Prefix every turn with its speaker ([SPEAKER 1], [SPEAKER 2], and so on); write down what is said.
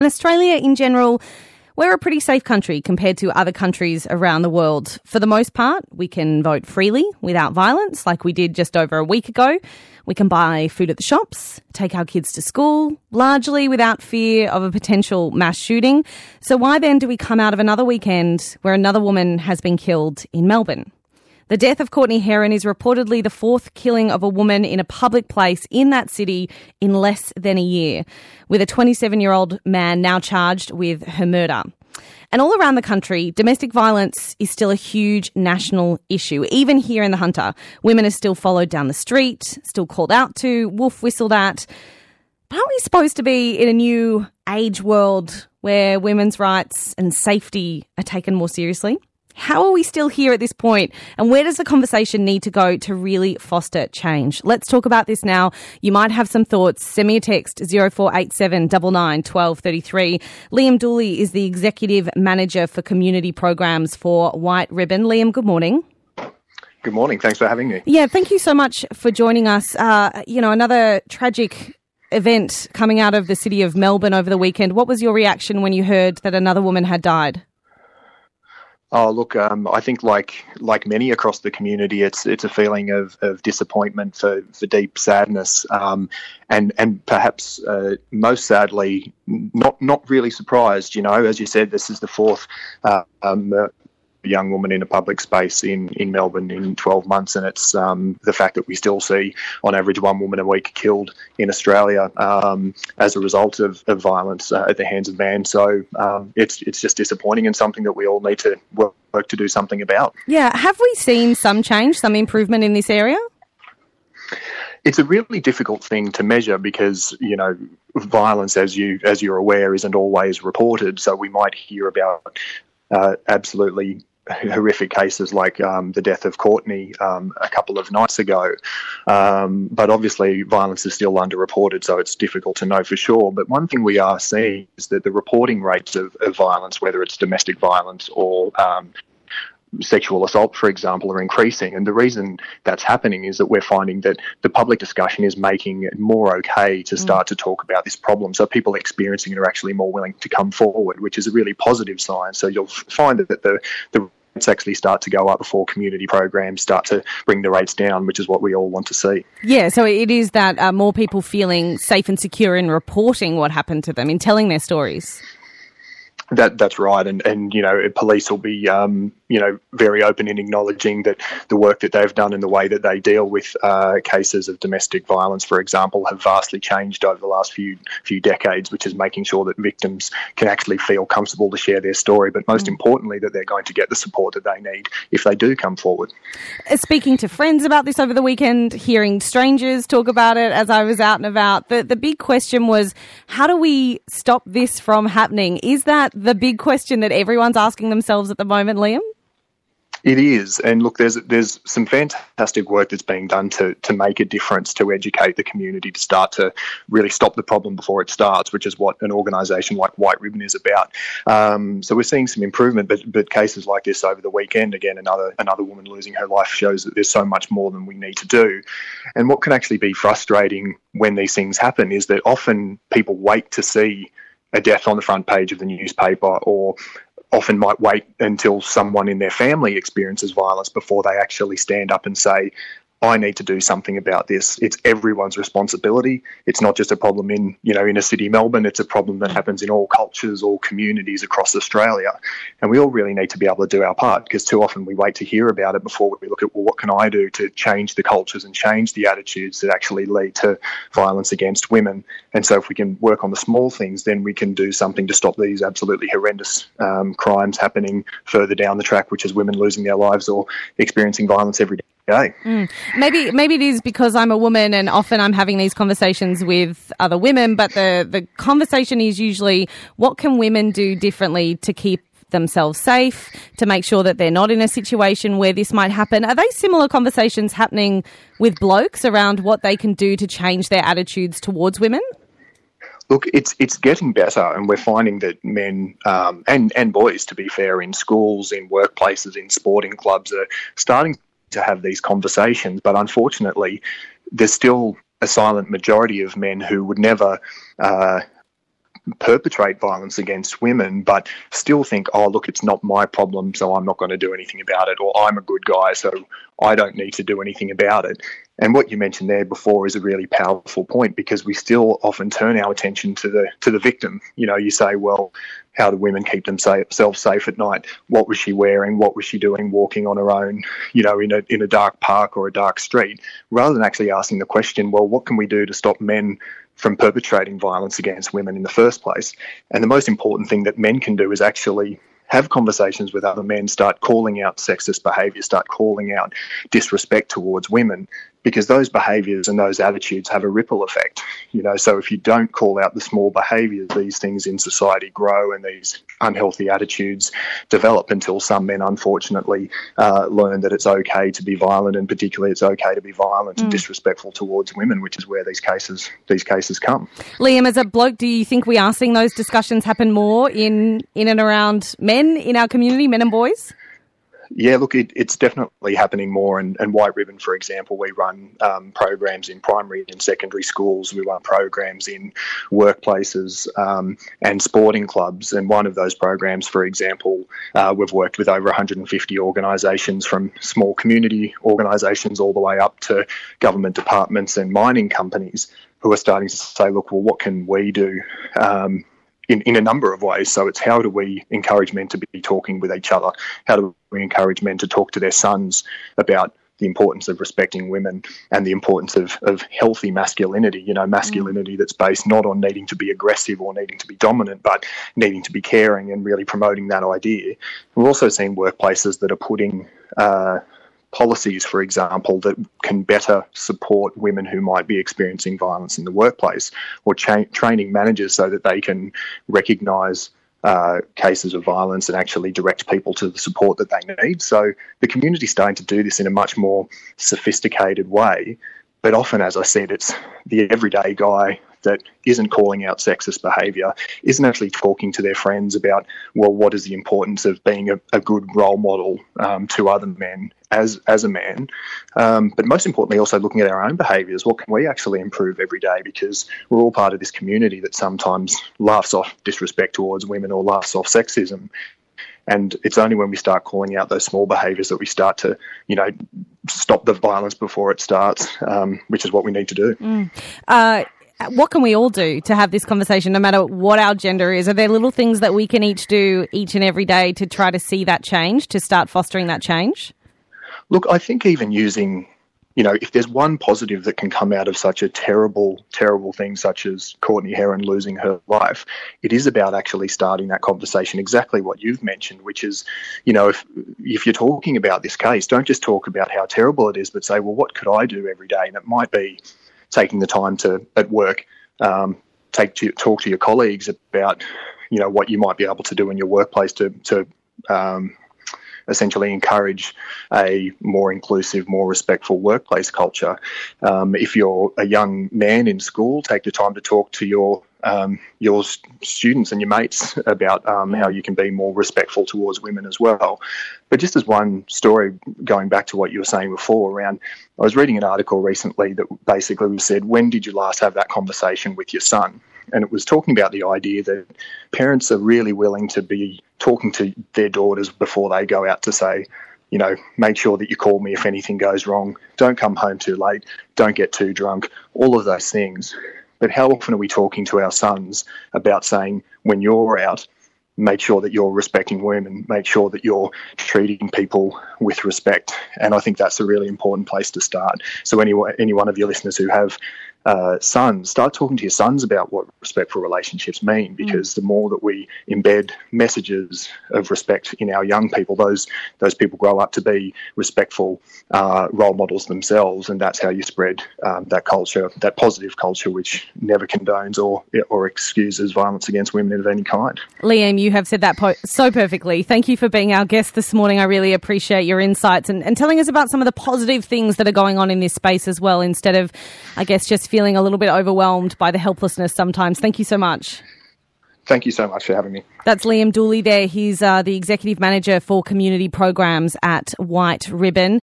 [SPEAKER 1] In Australia in general, we're a pretty safe country compared to other countries around the world. For the most part, we can vote freely without violence, like we did just over a week ago. We can buy food at the shops, take our kids to school, largely without fear of a potential mass shooting. So why then do we come out of another weekend where another woman has been killed in Melbourne? The death of Courtney Heron is reportedly the fourth killing of a woman in a public place in that city in less than a year, with a 27-year-old man now charged with her murder. And all around the country, domestic violence is still a huge national issue. Even here in the Hunter, women are still followed down the street, still called out to, wolf whistled at. But aren't we supposed to be in a new age world where women's rights and safety are taken more seriously? How are we still here at this point? And where does the conversation need to go to really foster change? Let's talk about this now. You might have some thoughts. Send me a text, 0487 99 1233. Liam Dooley is the Executive Manager for Community Programs for White Ribbon. Liam, good morning.
[SPEAKER 2] Good morning. Thanks for having me.
[SPEAKER 1] Yeah, thank you so much for joining us. Another tragic event coming out of the city of Melbourne over the weekend. What was your reaction when you heard that another woman had died?
[SPEAKER 2] Oh, look, I think like many across the community, it's a feeling of disappointment, for deep sadness, and perhaps most sadly, not really surprised. You know, as you said, this is the fourth young woman in a public space in Melbourne in 12 months, and it's the fact that we still see on average one woman a week killed in Australia as a result of violence at the hands of men. So it's just disappointing, and something that we all need to work to do something about.
[SPEAKER 1] Yeah, have we seen some change, some improvement in this area?
[SPEAKER 2] It's a really difficult thing to measure because, you know, violence, as you're aware, isn't always reported. So we might hear about absolutely horrific cases like the death of Courtney a couple of nights ago. But obviously violence is still underreported, so it's difficult to know for sure. But one thing we are seeing is that the reporting rates of violence, whether it's domestic violence or sexual assault, for example, are increasing. And the reason that's happening is that we're finding that the public discussion is making it more okay to start to talk about this problem. So people experiencing it are actually more willing to come forward, which is a really positive sign. So you'll find that the rates actually start to go up before community programs start to bring the rates down, which is what we all want to see.
[SPEAKER 1] Yeah, so it is that more people feeling safe and secure in reporting what happened to them, in telling their stories.
[SPEAKER 2] That's right, and you know, police will be very open in acknowledging that the work that they've done and the way that they deal with cases of domestic violence, for example, have vastly changed over the last few decades, which is making sure that victims can actually feel comfortable to share their story, but most importantly, that they're going to get the support that they need if they do come forward.
[SPEAKER 1] Speaking to friends about this over the weekend, hearing strangers talk about it as I was out and about, the big question was, how do we stop this from happening? Is that the big question that everyone's asking themselves at the moment, Liam?
[SPEAKER 2] It is, and look, there's some fantastic work that's being done to make a difference, to educate the community, to start to really stop the problem before it starts, which is what an organisation like White Ribbon is about. So we're seeing some improvement, but cases like this over the weekend, again, another woman losing her life, shows that there's so much more than we need to do. And what can actually be frustrating when these things happen is that often people wait to see a death on the front page of the newspaper, or often might wait until someone in their family experiences violence before they actually stand up and say, I need to do something about this. It's everyone's responsibility. It's not just a problem in a city, Melbourne. It's a problem that happens in all cultures, all communities across Australia. And we all really need to be able to do our part, because too often we wait to hear about it before we look at, well, what can I do to change the cultures and change the attitudes that actually lead to violence against women? And so if we can work on the small things, then we can do something to stop these absolutely horrendous crimes happening further down the track, which is women losing their lives or experiencing violence every day.
[SPEAKER 1] Maybe it is because I'm a woman and often I'm having these conversations with other women, but the conversation is usually, what can women do differently to keep themselves safe, to make sure that they're not in a situation where this might happen? Are they similar conversations happening with blokes around what they can do to change their attitudes towards women?
[SPEAKER 2] Look, it's getting better, and we're finding that men and boys, to be fair, in schools, in workplaces, in sporting clubs, are starting to have these conversations. But unfortunately, there's still a silent majority of men who would never perpetrate violence against women, but still think, oh, look, it's not my problem, so I'm not going to do anything about it, or I'm a good guy, so I don't need to do anything about it. And what you mentioned there before is a really powerful point, because we still often turn our attention to the victim. You know, you say, well, how do women keep themselves safe at night? What was she wearing? What was she doing walking on her own, you know, in a dark park or a dark street? Rather than actually asking the question, well, what can we do to stop men from perpetrating violence against women in the first place? And the most important thing that men can do is actually have conversations with other men, start calling out sexist behaviour, start calling out disrespect towards women, because those behaviours and those attitudes have a ripple effect. You know, so if you don't call out the small behaviours, these things in society grow and these unhealthy attitudes develop until some men, unfortunately, learn that it's okay to be violent, and particularly it's okay to be violent and disrespectful towards women, which is where these cases come.
[SPEAKER 1] Liam, as a bloke, do you think we are seeing those discussions happen more in and around men in our community, men and boys?
[SPEAKER 2] Yeah, look, it's definitely happening more. And White Ribbon, for example, we run programs in primary and secondary schools. We run programs in workplaces and sporting clubs. And one of those programs, for example, we've worked with over 150 organisations, from small community organisations all the way up to government departments and mining companies, who are starting to say, look, well, what can we do in a number of ways? So it's, how do we encourage men to be talking with each other? How do we encourage men to talk to their sons about the importance of respecting women and the importance of healthy masculinity, you know, masculinity that's based not on needing to be aggressive or needing to be dominant, but needing to be caring and really promoting that idea. We're also seeing workplaces that are putting policies, for example, that can better support women who might be experiencing violence in the workplace, or training managers so that they can recognise cases of violence and actually direct people to the support that they need. So the community's starting to do this in a much more sophisticated way. But often, as I said, it's the everyday guy that isn't calling out sexist behaviour, isn't actually talking to their friends about, well, what is the importance of being a good role model to other men as a man. But most importantly, also looking at our own behaviours. What can we actually improve every day? Because we're all part of this community that sometimes laughs off disrespect towards women or laughs off sexism. And it's only when we start calling out those small behaviours that we start to, you know, stop the violence before it starts, which is what we need to do.
[SPEAKER 1] What can we all do to have this conversation, no matter what our gender is? Are there little things that we can each do each and every day to try to see that change, to start fostering that change?
[SPEAKER 2] Look, I think even using, you know, if there's one positive that can come out of such a terrible, terrible thing such as Courtney Heron losing her life, it is about actually starting that conversation, exactly what you've mentioned, which is, you know, if you're talking about this case, don't just talk about how terrible it is, but say, well, what could I do every day? And it might be taking the time to, at work, talk to your colleagues about, you know, what you might be able to do in your workplace to essentially encourage a more inclusive, more respectful workplace culture. If you're a young man in school, take the time to talk to your students and your mates about how you can be more respectful towards women as well. But just as one story, going back to what you were saying before around, I was reading an article recently that basically said, when did you last have that conversation with your son? And it was talking about the idea that parents are really willing to be talking to their daughters before they go out to say, you know, make sure that you call me if anything goes wrong. Don't come home too late. Don't get too drunk. All of those things. But how often are we talking to our sons about saying, when you're out, make sure that you're respecting women, make sure that you're treating people with respect? And I think that's a really important place to start. So any one of your listeners who have sons, start talking to your sons about what respectful relationships mean, because the more that we embed messages of respect in our young people, those people grow up to be respectful role models themselves, and that's how you spread that culture, that positive culture which never condones or excuses violence against women of any kind.
[SPEAKER 1] Liam, you have said that so perfectly. Thank you for being our guest this morning. I really appreciate your insights and telling us about some of the positive things that are going on in this space as well, instead of, I guess, just feeling a little bit overwhelmed by the helplessness sometimes. Thank you so much.
[SPEAKER 2] Thank you so much for having me.
[SPEAKER 1] That's Liam Dooley there. He's the Executive Manager for Community Programs at White Ribbon.